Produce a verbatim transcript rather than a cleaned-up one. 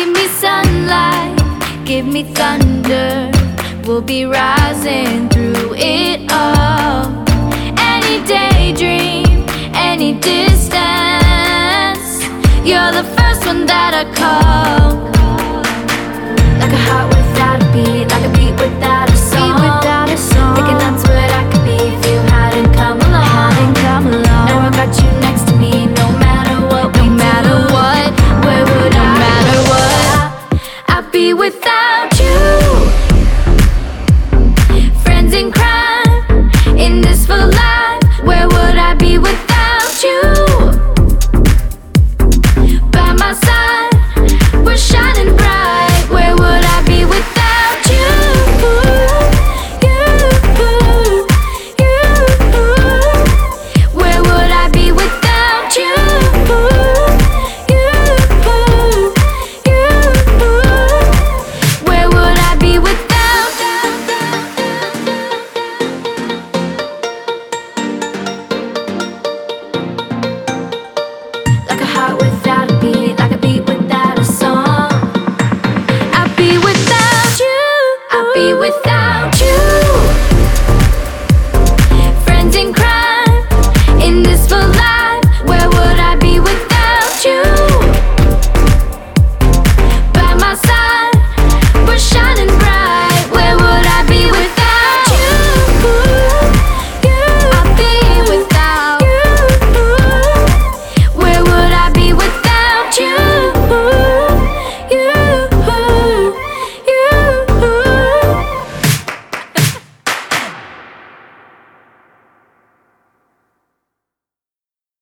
me sunlight, give me thunder. We'll be rising through it all. Any daydream, any distance, you're the first one that I call. Like a heart without a beat, like a beat without a song. Beat without a song. Thinking that's what I could be if you hadn't come along. Hadn't come along. Now I got you next to me, no matter what. No matter what, where would I? No matter what, I'd be without.